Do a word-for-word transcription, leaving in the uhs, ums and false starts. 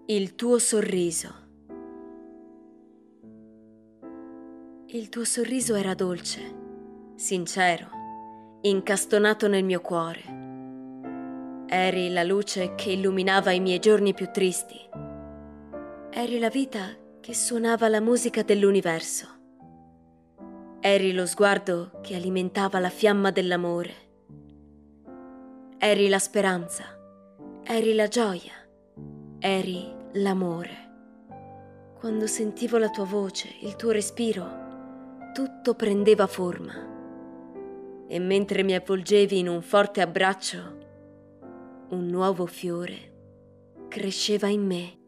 Il tuo sorriso. Il tuo sorriso era dolce, sincero, incastonato nel mio cuore. Eri la luce che illuminava i miei giorni più tristi. Eri la vita che suonava la musica dell'universo. Eri lo sguardo che alimentava la fiamma dell'amore. Eri la speranza, eri la gioia, eri l'amore. Quando sentivo la tua voce, il tuo respiro, tutto prendeva forma. E mentre mi avvolgevi in un forte abbraccio, un nuovo fiore cresceva in me.